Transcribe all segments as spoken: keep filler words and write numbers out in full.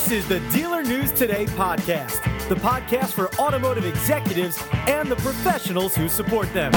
This is the Dealer News Today podcast, the podcast for automotive executives and the professionals who support them.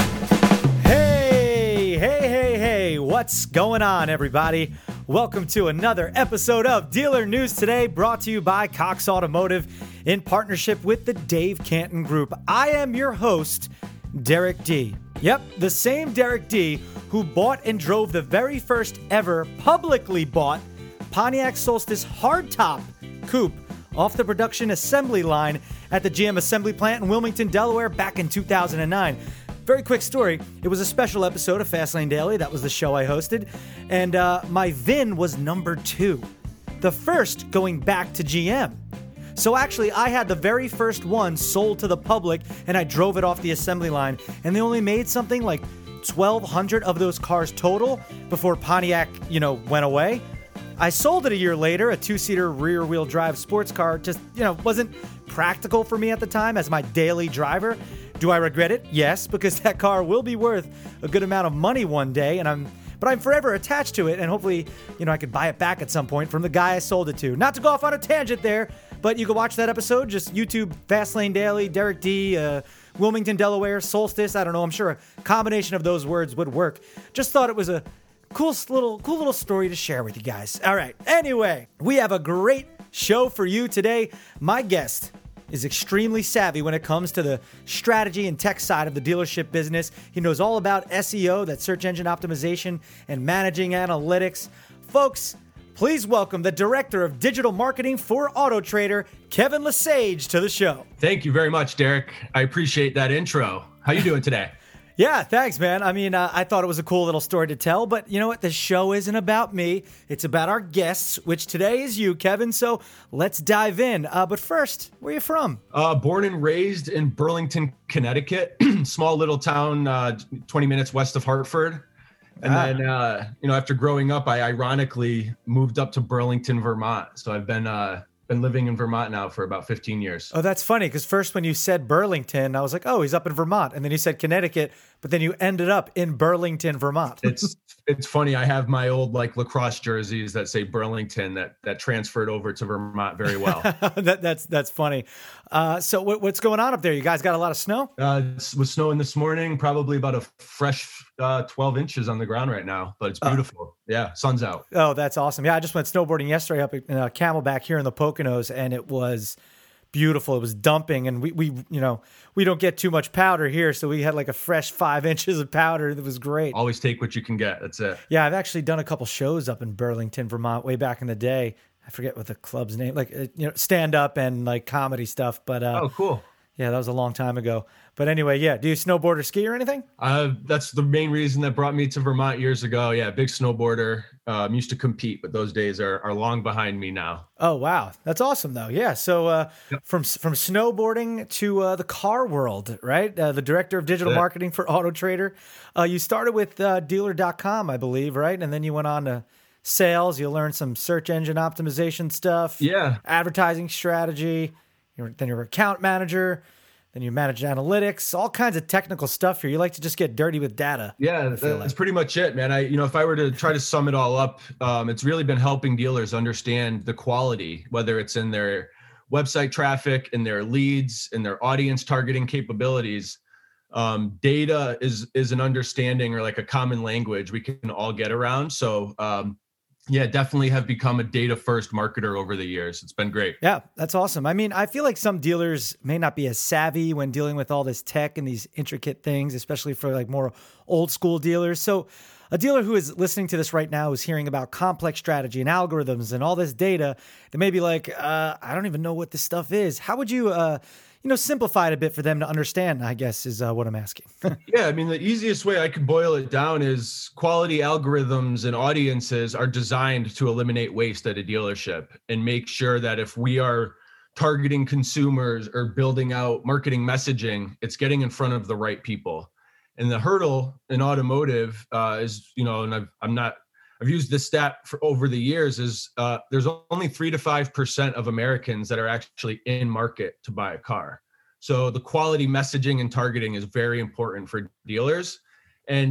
Hey, hey, hey, hey, what's going on, everybody? Welcome to another episode of Dealer News Today, brought to you by Cox Automotive in partnership with the Dave Canton Group. I am your host, Derek D. Yep, the same Derek D who bought and drove the very first ever publicly bought Pontiac Solstice hardtop coupe off the production assembly line at the G M assembly plant in Wilmington, Delaware back in two thousand nine. Very quick story. It was a special episode of Fastlane Daily. That was the show I hosted. And uh, my V I N was number two. The first going back to G M. So actually, I had the very first one sold to the public, and I drove it off the assembly line. And they only made something like twelve hundred of those cars total before Pontiac, you know, went away. I sold it a year later, a two-seater rear-wheel drive sports car. Just, you know, wasn't practical for me at the time as my daily driver. Do I regret it? Yes, because that car will be worth a good amount of money one day, and I'm, but I'm forever attached to it, and hopefully, you know, I could buy it back at some point from the guy I sold it to. Not to go off on a tangent there, but you can watch that episode. Just YouTube Fastlane Daily, Derek D, uh, Wilmington, Delaware, Solstice. I don't know. I'm sure a combination of those words would work. Just thought it was a cool little, cool little story to share with you guys. All right. Anyway, we have a great show for you today. My guest is extremely savvy when it comes to the strategy and tech side of the dealership business. He knows all about S E O, that's search engine optimization, and managing analytics. Folks, please welcome the Director of Digital Marketing for AutoTrader, Kevin Lesage, to the show. Thank you very much, Derek. I appreciate that intro. How you doing today? Yeah, thanks, man. I mean, uh, I thought it was a cool little story to tell, but you know what? The show isn't about me. It's about our guests, which today is you, Kevin. So let's dive in. Uh, but first, where are you from? Uh, born and raised in Burlington, Connecticut, small little town, uh, twenty minutes west of Hartford. And ah. then, uh, you know, after growing up, I ironically moved up to Burlington, Vermont. So I've been uh, been living in Vermont now for about fifteen years. Oh, that's funny, because first when you said Burlington, I was like, oh, he's up in Vermont. And then you said Connecticut, but then you ended up in Burlington, Vermont. It's it's funny. I have my old like lacrosse jerseys that say Burlington that that transferred over to Vermont very well. that, that's that's funny. Uh, so what, what's going on up there? You guys got a lot of snow? Uh, it was snowing this morning, probably about a fresh uh, twelve inches on the ground right now, but it's beautiful. Uh, yeah, sun's out. Oh, that's awesome. Yeah, I just went snowboarding yesterday up in uh, Camelback here in the Poconos, and it was beautiful. It was dumping, and we, we, you know, we don't get too much powder here, so we had like a fresh five inches of powder. That was great. Always take what you can get. That's it. Yeah, I've actually done a couple shows up in Burlington, Vermont, way back in the day. I forget what the club's name, like, you know, stand up and like comedy stuff. But uh, oh, cool. Yeah, that was a long time ago. But anyway, yeah. Do you snowboard or ski or anything? Uh, that's the main reason that brought me to Vermont years ago. Yeah, big snowboarder. Um, used to compete, but those days are are long behind me now. Oh, wow. That's awesome, though. Yeah. So uh, yep. from from snowboarding to uh, the car world, right? Uh, the Director of Digital Marketing for AutoTrader. Uh, you started with uh, dealer dot com, I believe, right? And then you went on to sales. You learned some search engine optimization stuff. Yeah. Advertising strategy. You're, then you're account manager. Then you manage analytics, all kinds of technical stuff here. You like to just get dirty with data. Yeah, that's like. pretty much it, man. I, you know, if I were to try to sum it all up, um, it's really been helping dealers understand the quality, whether it's in their website traffic, in their leads, in their audience targeting capabilities. Um, data is is an understanding or like a common language we can all get around. So, um, yeah, definitely have become a data-first marketer over the years. It's been great. Yeah, that's awesome. I mean, I feel like some dealers may not be as savvy when dealing with all this tech and these intricate things, especially for like more old school dealers. So a dealer who is listening to this right now is hearing about complex strategy and algorithms and all this data. They may be like, uh, I don't even know what this stuff is. How would you, uh, you know, simplify it a bit for them to understand, I guess, is uh, what I'm asking. Yeah, I mean, the easiest way I could boil it down is quality algorithms and audiences are designed to eliminate waste at a dealership and make sure that if we are targeting consumers or building out marketing messaging, it's getting in front of the right people. And the hurdle in automotive uh, is, you know, and I've, I'm not, I've used this stat for over the years is uh, there's only three to five percent of Americans that are actually in market to buy a car. So the quality messaging and targeting is very important for dealers. And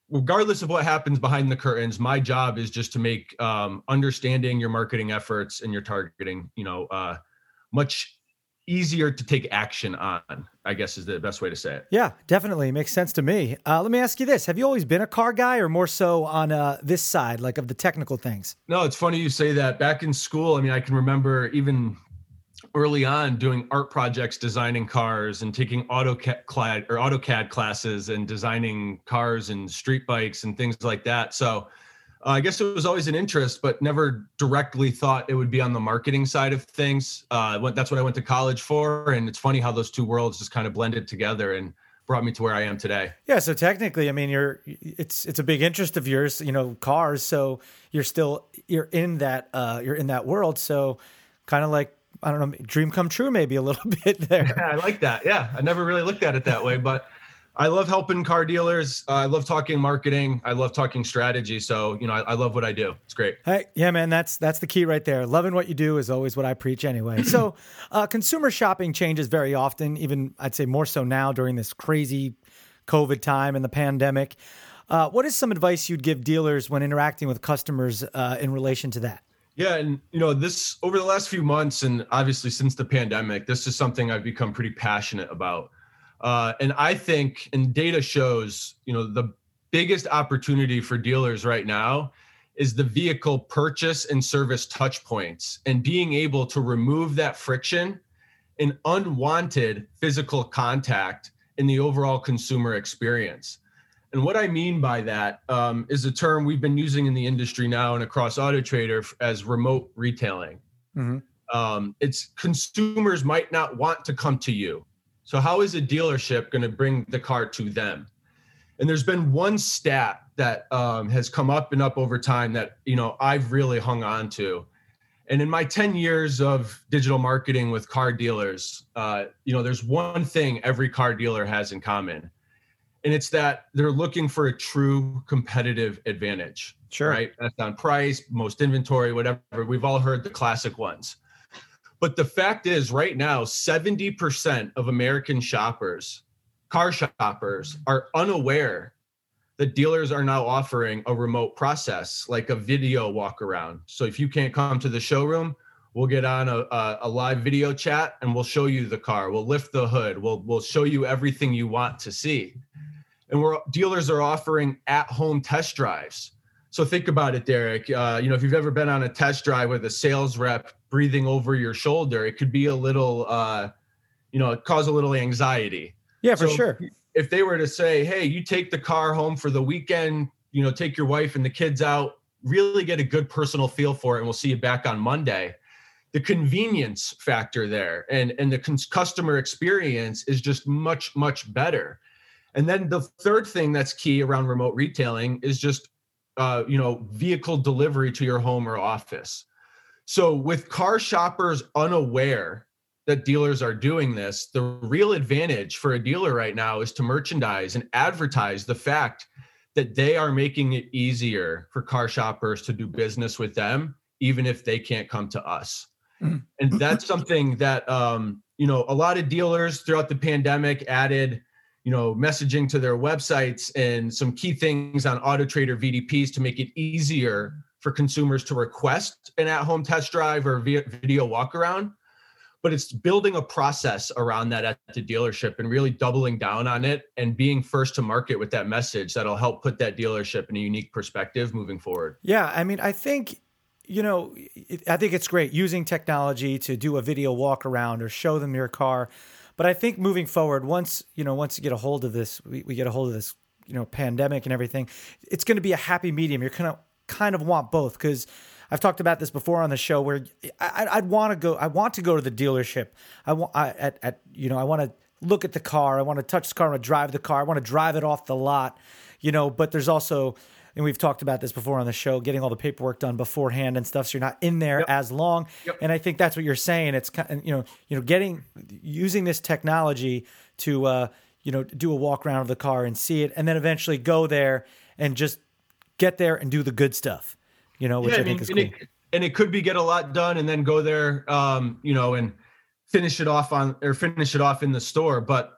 regardless of what happens behind the curtains, my job is just to make um, understanding your marketing efforts and your targeting, you know, uh, much easier to take action on, I guess is the best way to say it. Yeah, definitely. Makes sense to me. Uh, let me ask you this. Have you always been a car guy or more so on uh, this side, like of the technical things? No, it's funny you say that. Back in school, I mean, I can remember even early on doing art projects, designing cars and taking AutoCAD or AutoCAD classes and designing cars and street bikes and things like that. So uh, I guess it was always an interest, but never directly thought it would be on the marketing side of things. Uh, that's what I went to college for. And it's funny how those two worlds just kind of blended together and brought me to where I am today. Yeah. So technically, I mean, you're, it's, it's a big interest of yours, you know, cars. So you're still, you're in that, uh, you're in that world. So kind of like, I don't know, dream come true, maybe a little bit there. Yeah, I like that. Yeah. I never really looked at it that way, but I love helping car dealers. Uh, I love talking marketing. I love talking strategy. So, you know, I, I love what I do. It's great. Hey, yeah, man, that's, that's the key right there. Loving what you do is always what I preach anyway. So uh, consumer shopping changes very often, even I'd say more so now during this crazy COVID time and the pandemic. Uh, what is some advice you'd give dealers when interacting with customers uh, in relation to that? Yeah. And, you know, this over the last few months and obviously since the pandemic, this is something I've become pretty passionate about. Uh, and I think, and data shows, you know, the biggest opportunity for dealers right now is the vehicle purchase and service touch points and being able to remove that friction and unwanted physical contact in the overall consumer experience. And what I mean by that um, is a term we've been using in the industry now and across AutoTrader as remote retailing. Mm-hmm. Um, it's consumers might not want to come to you. So how is a dealership going to bring the car to them? And there's been one stat that um, has come up and up over time that, you know, I've really hung on to. And in my ten years of digital marketing with car dealers, uh, you know, there's one thing every car dealer has in common. And it's that they're looking for a true competitive advantage. Sure. Right? That's on price, most inventory, whatever. We've all heard the classic ones. But the fact is right now, seventy percent of American shoppers, car shoppers, are unaware that dealers are now offering a remote process, like a video walk around. So if you can't come to the showroom, we'll get on a, a, a live video chat and we'll show you the car. We'll lift the hood. We'll, we'll show you everything you want to see. And we're dealers are offering at-home test drives. So think about it, Derek. Uh, you know, if you've ever been on a test drive with a sales rep breathing over your shoulder, it could be a little, uh, you know, cause a little anxiety. Yeah, for so sure. If they were to say, hey, you take the car home for the weekend, you know, take your wife and the kids out, really get a good personal feel for it, and we'll see you back on Monday. The convenience factor there and, and the cons- customer experience is just much, much better. And then the third thing that's key around remote retailing is just, uh, you know, vehicle delivery to your home or office. So with car shoppers unaware that dealers are doing this, the real advantage for a dealer right now is to merchandise and advertise the fact that they are making it easier for car shoppers to do business with them, even if they can't come to us. Mm. And that's something that, um, you know, a lot of dealers throughout the pandemic added, you know, messaging to their websites and some key things on AutoTrader V D Ps to make it easier for consumers to request an at-home test drive or video walk around. But it's building a process around that at the dealership and really doubling down on it and being first to market with that message that'll help put that dealership in a unique perspective moving forward. Yeah, I mean, I think, you know, it, I think it's great using technology to do a video walk around or show them your car. But I think moving forward, once, you know, once you get a hold of this, we, we get a hold of this, you know, pandemic and everything, it's going to be a happy medium. You're kind of kind of want both, because I've talked about this before on the show where I, I'd want to go, I want to go to the dealership. I want, I, at, at, you know, I want to look at the car. I want to touch the car. I want to drive the car. I want to drive it off the lot, you know, but there's also, and we've talked about this before on the show, getting all the paperwork done beforehand and stuff, so you're not in there yep. as long. Yep. And I think that's what you're saying. It's kind of, you know, you know, getting using this technology to, uh, you know, do a walk around of the car and see it, and then eventually go there and just get there and do the good stuff, you know, which yeah, I, I mean, think is and cool. It, and it could be get a lot done and then go there, um, you know, and finish it off on or finish it off in the store. But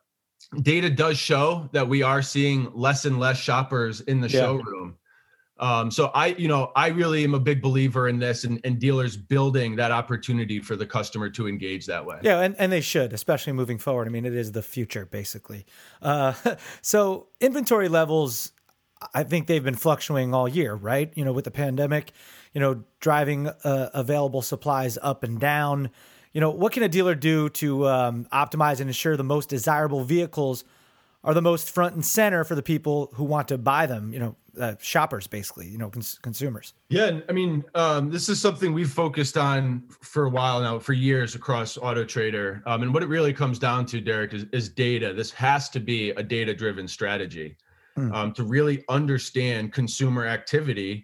data does show that we are seeing less and less shoppers in the yeah. showroom. Um, so I, you know, I really am a big believer in this and, and dealers building that opportunity for the customer to engage that way. Yeah. And, and they should, especially moving forward. I mean, it is the future basically. Uh, so inventory levels, I think they've been fluctuating all year, right? You know, with the pandemic, you know, driving uh, available supplies up and down. You know, what can a dealer do to um, optimize and ensure the most desirable vehicles are the most front and center for the people who want to buy them, you know, uh, shoppers, basically, you know, cons- consumers? Yeah. I mean, um, this is something we've focused on for a while now, for years across AutoTrader. Um, and what it really comes down to, Derek, is, is data. This has to be a data-driven strategy mm. um, to really understand consumer activity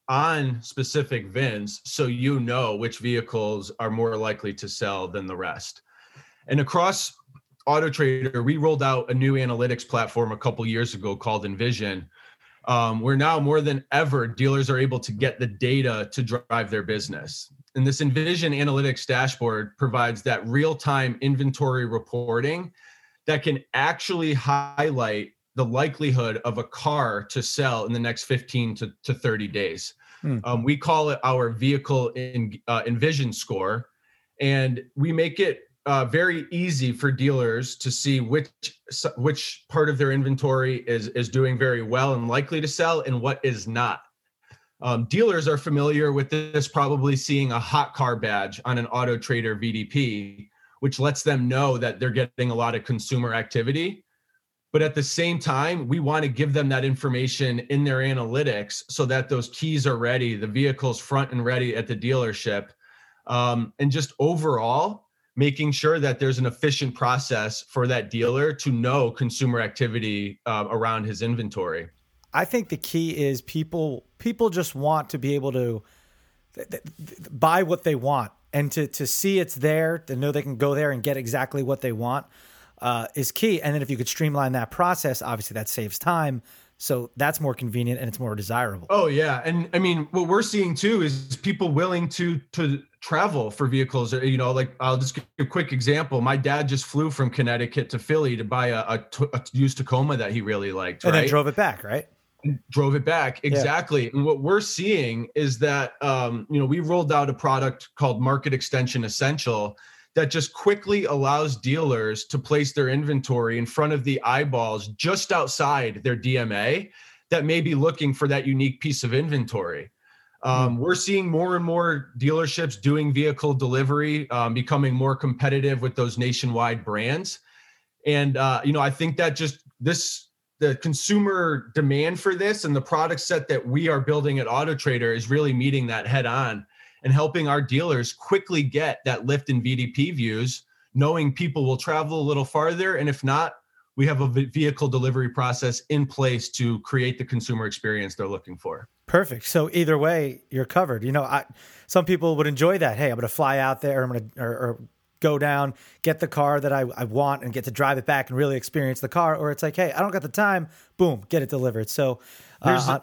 on specific V I Ns, so you know which vehicles are more likely to sell than the rest. And across AutoTrader, we rolled out a new analytics platform a couple years ago called Envision, um, where now more than ever, dealers are able to get the data to drive their business. And this Envision analytics dashboard provides that real-time inventory reporting that can actually highlight the likelihood of a car to sell in the next fifteen to thirty days. Hmm. Um, we call it our vehicle in, uh, Envision score, and we make it uh, very easy for dealers to see which which part of their inventory is is doing very well and likely to sell and what is not. Um, dealers are familiar with this, probably seeing a hot car badge on an AutoTrader V D P, which lets them know that they're getting a lot of consumer activity. But at the same time, we want to give them that information in their analytics so that those keys are ready, the vehicle's front and ready at the dealership, um, and just overall making sure that there's an efficient process for that dealer to know consumer activity uh, around his inventory. I think the key is people people just want to be able to th- th- buy what they want, and to to see it's there, to know they can go there and get exactly what they want. Uh, is key. And then if you could streamline that process, obviously that saves time. So that's more convenient and it's more desirable. Oh yeah. And I mean, what we're seeing too is people willing to, to travel for vehicles. You know, like I'll just give you a quick example. My dad just flew from Connecticut to Philly to buy a, a, a used Tacoma that he really liked. And right? then drove it back, right? And drove it back. Exactly. Yeah. And what we're seeing is that, um, you know, we rolled out a product called Market Extension Essential that just quickly allows dealers to place their inventory in front of the eyeballs just outside their D M A that may be looking for that unique piece of inventory. Um, mm. We're seeing more and more dealerships doing vehicle delivery, um, becoming more competitive with those nationwide brands. And, uh, you know, I think that just this, the consumer demand for this and the product set that we are building at AutoTrader is really meeting that head on and helping our dealers quickly get that lift in V D P views, knowing people will travel a little farther. And if not, we have a vehicle delivery process in place to create the consumer experience they're looking for. Perfect. So either way, you're covered. You know, I, some people would enjoy that. Hey, I'm going to fly out there. I'm going to or, or go down, get the car that I, I want and get to drive it back and really experience the car. Or it's like, hey, I don't got the time. Boom, get it delivered. So uh,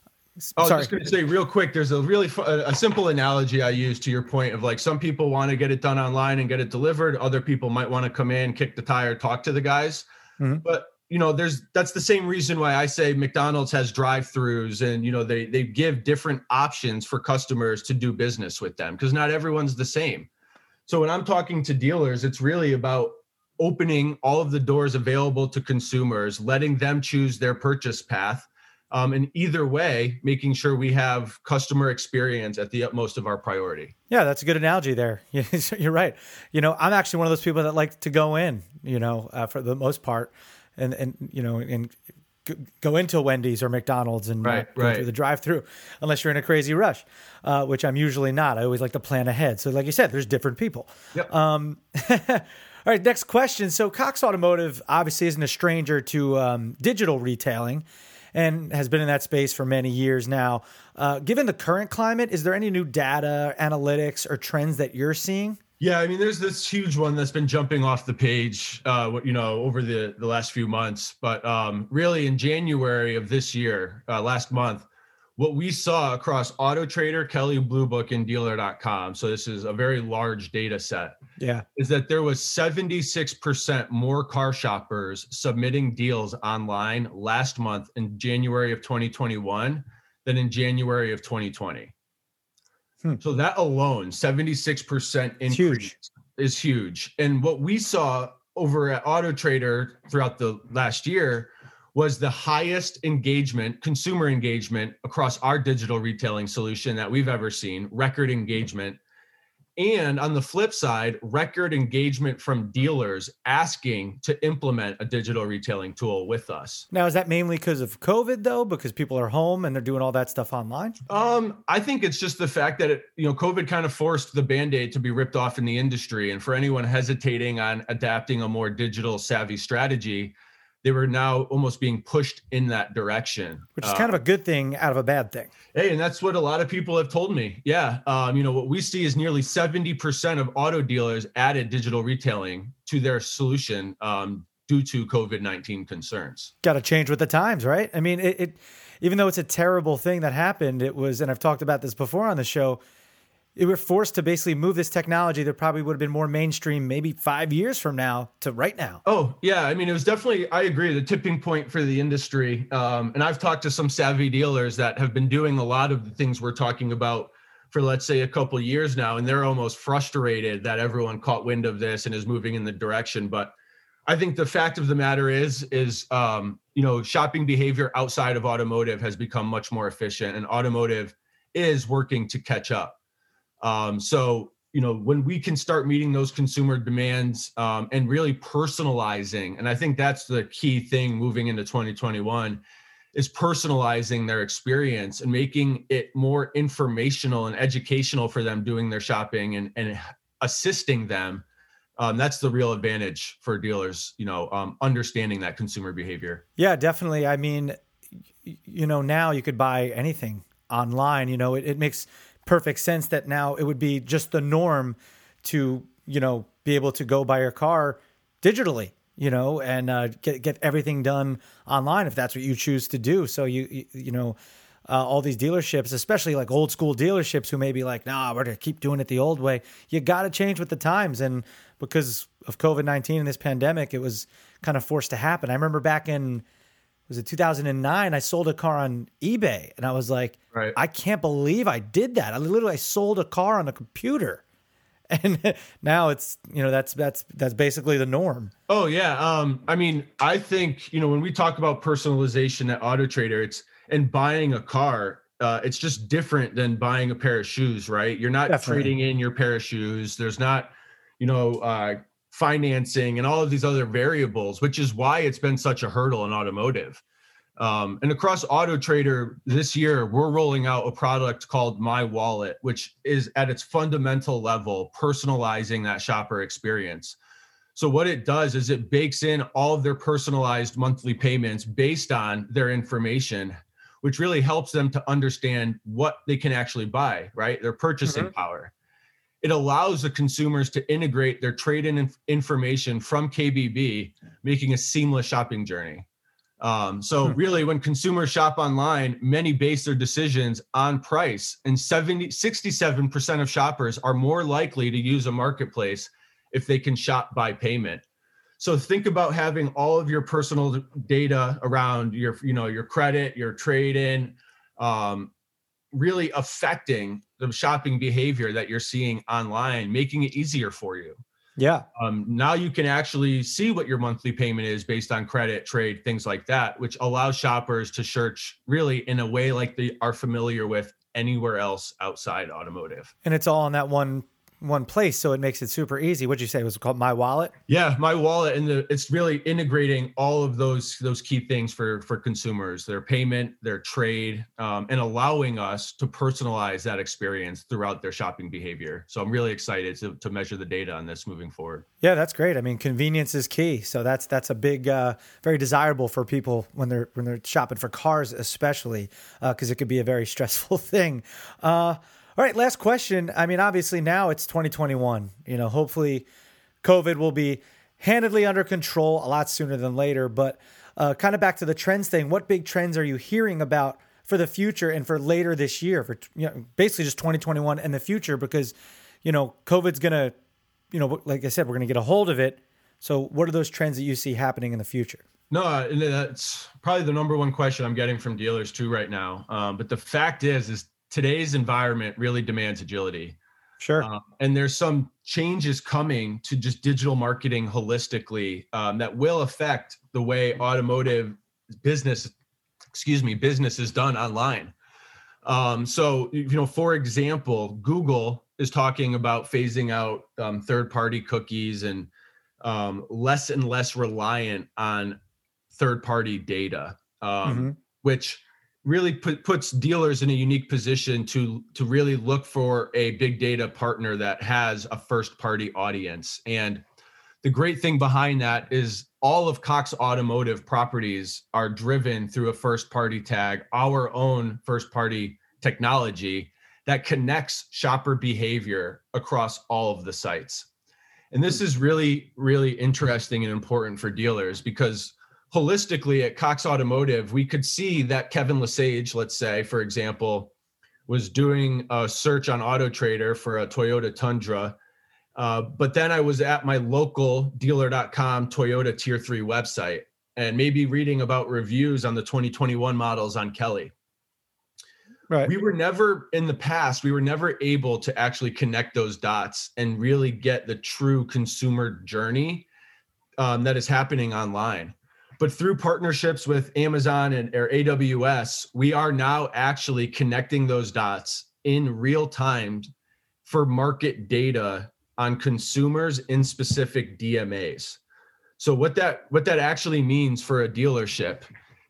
I was just going to say real quick, there's a really a simple analogy I use to your point of like, some people want to get it done online and get it delivered. Other people might want to come in, kick the tire, talk to the guys. Mm-hmm. But, you know, there's, that's the same reason why I say McDonald's has drive-throughs and, you know, they, they give different options for customers to do business with them because not everyone's the same. So when I'm talking to dealers, it's really about opening all of the doors available to consumers, letting them choose their purchase path. Um, and either way, making sure we have customer experience at the utmost of our priority. Yeah, that's a good analogy there. You're right. You know, I'm actually one of those people that like to go in, you know, uh, for the most part, and, and you know, and go into a Wendy's or McDonald's and right, uh, go right. through the drive-through, unless you're in a crazy rush, uh, which I'm usually not. I always like to plan ahead. So like you said, there's different people. Yep. Um, all right, next question. So Cox Automotive obviously isn't a stranger to um, digital retailing, and has been in that space for many years now. Uh, given the current climate, is there any new data, analytics, or trends that you're seeing? Yeah, I mean, there's this huge one that's been jumping off the page, uh, you know, over the, the last few months. But um, really, in January of this year, uh, last month, what we saw across Auto Trader, Kelley Blue Book, and dealer dot com, so this is a very large data set, yeah, is that there was seventy-six percent more car shoppers submitting deals online last month in January of twenty twenty-one than in January of twenty twenty. Hmm. So that alone, seventy-six percent increase huge. is huge. And what we saw over at Auto Trader throughout the last year was the highest engagement, consumer engagement across our digital retailing solution that we've ever seen, record engagement. And on the flip side, record engagement from dealers asking to implement a digital retailing tool with us. Now, is that mainly because of COVID though? Because people are home and they're doing all that stuff online? Um, I think it's just the fact that, it, you know, COVID kind of forced the Band-Aid to be ripped off in the industry. And for anyone hesitating on adapting a more digital savvy strategy, they were now almost being pushed in that direction. Which is kind uh, of a good thing out of a bad thing. Hey, and that's what a lot of people have told me. Yeah. Um, you know, what we see is nearly seventy percent of auto dealers added digital retailing to their solution um, due to COVID nineteen concerns. Got to change with the times, right? I mean, it, it, even though it's a terrible thing that happened, it was, and I've talked about this before on the show, it were forced to basically move this technology that probably would have been more mainstream maybe five years from now to right now. Oh, yeah. I mean, it was definitely, I agree, the tipping point for the industry. Um, and I've talked to some savvy dealers that have been doing a lot of the things we're talking about for, let's say, a couple of years now, and they're almost frustrated that everyone caught wind of this and is moving in the direction. But I think the fact of the matter is, is um, you know, shopping behavior outside of automotive has become much more efficient, and automotive is working to catch up. Um, so, you know, when we can start meeting those consumer demands um, and really personalizing, and I think that's the key thing moving into twenty twenty-one, is personalizing their experience and making it more informational and educational for them doing their shopping and, and assisting them. Um, that's the real advantage for dealers, you know, um, understanding that consumer behavior. Yeah, definitely. I mean, you know, now you could buy anything online. You know, it, it makes perfect sense that now it would be just the norm to, you know, be able to go buy your car digitally, you know, and uh, get get everything done online if that's what you choose to do. So you you, you know, uh, all these dealerships, especially like old school dealerships who may be like, nah, we're gonna keep doing it the old way. You got to change with the times, and because of COVID nineteen and this pandemic, it was kind of forced to happen. I remember back in was it two thousand nine, I sold a car on eBay, and I was like, right. I can't believe I did that. I literally I sold a car on a computer. And now it's, you know, that's that's that's basically the norm. Oh yeah. Um, I mean, I think, you know, when we talk about personalization at Auto Trader, it's and buying a car, uh, it's just different than buying a pair of shoes, right? You're not Definitely. trading in your pair of shoes. There's not, you know, uh, financing and all of these other variables, which is why it's been such a hurdle in automotive. Um, and across Auto Trader this year, we're rolling out a product called My Wallet, which is at its fundamental level, personalizing that shopper experience. So what it does is it bakes in all of their personalized monthly payments based on their information, which really helps them to understand what they can actually buy, right? Their purchasing mm-hmm. power. It allows the consumers to integrate their trade-in inf- information from K B B, making a seamless shopping journey. Um, so really, when consumers shop online, many base their decisions on price, and seventy, sixty-seven percent of shoppers are more likely to use a marketplace if they can shop by payment. So think about having all of your personal data around your, you know, your credit, your trade-in, um, really affecting the shopping behavior that you're seeing online, making it easier for you. Yeah. Um, now you can actually see what your monthly payment is based on credit, trade, things like that, which allows shoppers to search really in a way like they are familiar with anywhere else outside automotive. And it's all in that one one place, so it makes it super easy. What'd you say? It was called My Wallet? Yeah, My Wallet, and the, it's really integrating all of those those key things for for consumers, their payment, their trade, um, and allowing us to personalize that experience throughout their shopping behavior. So I'm really excited to to measure the data on this moving forward. Yeah, that's great. I mean, convenience is key. So that's that's a big, uh, very desirable for people when they're when they're shopping for cars, especially because uh, it could be a very stressful thing. Uh, All right, last question. I mean, obviously now it's twenty twenty-one. You know, hopefully COVID will be handedly under control a lot sooner than later. But uh, kind of back to the trends thing, what big trends are you hearing about for the future and for later this year, for you know, basically just twenty twenty-one and the future, because, you know, COVID's going to, you know, like I said, we're going to get a hold of it. So what are those trends that you see happening in the future? No, and that's probably the number one question I'm getting from dealers too right now. Um, but the fact is, is today's environment really demands agility. Sure. Um, and there's some changes coming to just digital marketing holistically um, that will affect the way automotive business, excuse me, business is done online. Um, so, you know, for example, Google is talking about phasing out um, third-party cookies and um, less and less reliant on third-party data, um, mm-hmm. which really put, puts dealers in a unique position to, to really look for a big data partner that has a first-party audience. And the great thing behind that is all of Cox Automotive properties are driven through a first-party tag, our own first-party technology that connects shopper behavior across all of the sites. And this is really, really interesting and important for dealers because holistically at Cox Automotive, we could see that Kevin Lesage, let's say, for example, was doing a search on AutoTrader for a Toyota Tundra. Uh, but then I was at my local dealer dot com Toyota Tier three website and maybe reading about reviews on the twenty twenty-one models on Kelly. Right. We were never, in the past, we were never able to actually connect those dots and really get the true consumer journey um, that is happening online. But through partnerships with Amazon and or A W S, we are now actually connecting those dots in real time for market data on consumers in specific D M As. So what that what that actually means for a dealership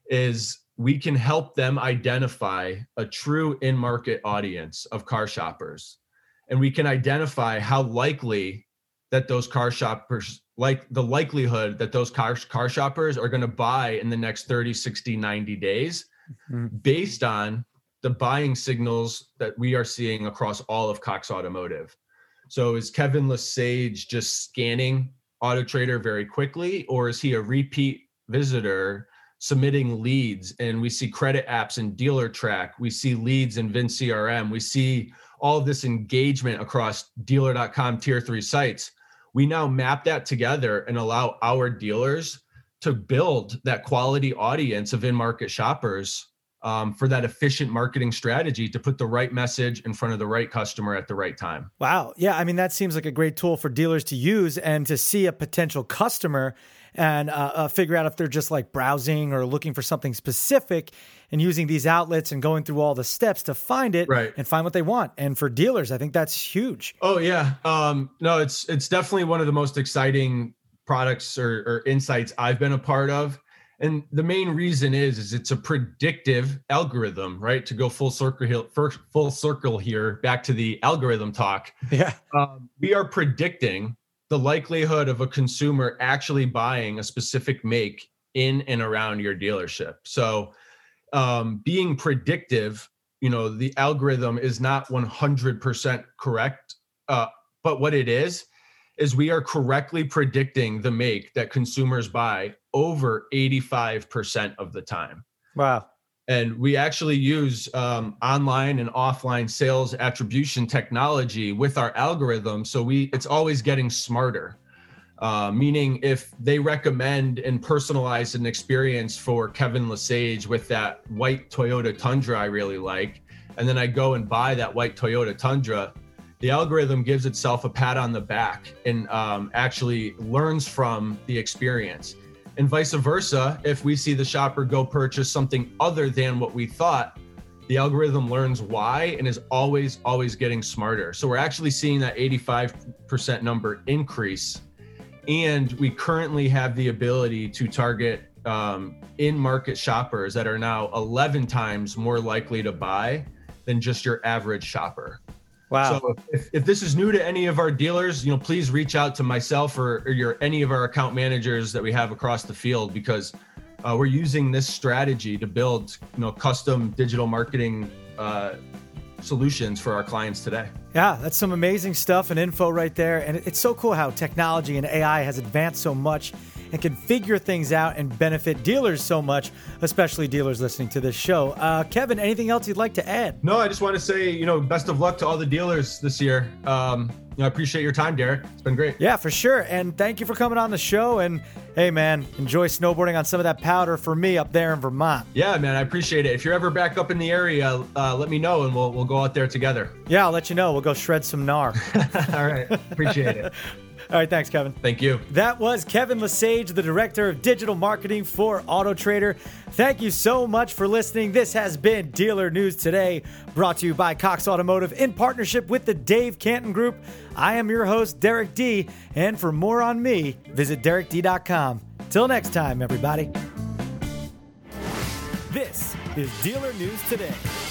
is we can help them identify a true in-market audience of car shoppers. And we can identify how likely that those car shoppers, like the likelihood that those car, car shoppers are going to buy in the next thirty, sixty, ninety days mm-hmm. based on the buying signals that we are seeing across all of Cox Automotive. So is Kevin Lesage just scanning AutoTrader very quickly, or is he a repeat visitor submitting leads? And we see credit apps in DealerTrack. We see leads in VinCRM. We see all of this engagement across dealer dot com tier three sites. We now map that together and allow our dealers to build that quality audience of in-market shoppers um, for that efficient marketing strategy to put the right message in front of the right customer at the right time. Wow. Yeah. I mean, that seems like a great tool for dealers to use and to see a potential customer and uh, uh, figure out if they're just like browsing or looking for something specific and using these outlets and going through all the steps to find it right. and find what they want. And for dealers, I think that's huge. Oh yeah. Um, no, it's, it's definitely one of the most exciting products or, or insights I've been a part of. And the main reason is, is it's a predictive algorithm, right? To go full circle here, first full circle here, back to the algorithm talk. Yeah. Um, we are predicting the likelihood of a consumer actually buying a specific make in and around your dealership. So um, being predictive, you know, the algorithm is not one hundred percent correct, uh, but what it is, is we are correctly predicting the make that consumers buy over eighty-five percent of the time. Wow. And we actually use um, online and offline sales attribution technology with our algorithm. So we it's always getting smarter, uh, meaning if they recommend and personalize an experience for Kevin Lesage with that white Toyota Tundra I really like, and then I go and buy that white Toyota Tundra, the algorithm gives itself a pat on the back and um, actually learns from the experience. And vice versa, if we see the shopper go purchase something other than what we thought, the algorithm learns why and is always, always getting smarter. So we're actually seeing that eighty-five percent number increase. And we currently have the ability to target um, in-market shoppers that are now eleven times more likely to buy than just your average shopper. Wow. So if, if this is new to any of our dealers, you know, please reach out to myself or, or your any of our account managers that we have across the field, because uh, we're using this strategy to build, you know, custom digital marketing uh, solutions for our clients today. Yeah, that's some amazing stuff and info right there. And it's so cool how technology and A I has advanced so much. and can figure things out and benefit dealers so much, especially dealers listening to this show. Uh, Kevin, anything else you'd like to add? No, I just want to say, you know, best of luck to all the dealers this year. Um, you know, I appreciate your time, Derek. It's been great. Yeah, for sure. And thank you for coming on the show. And hey, man, enjoy snowboarding on some of that powder for me up there in Vermont. Yeah, man, I appreciate it. If you're ever back up in the area, uh, let me know and we'll we'll go out there together. Yeah, I'll let you know. We'll go shred some gnar. All right. Appreciate it. All right. Thanks, Kevin. Thank you. That was Kevin Lesage, the Director of Digital Marketing for AutoTrader. Thank you so much for listening. This has been Dealer News Today, brought to you by Cox Automotive in partnership with the Dave Canton Group. I am your host, Derek D. And for more on me, visit derek d dot com. Till next time, everybody. This is Dealer News Today.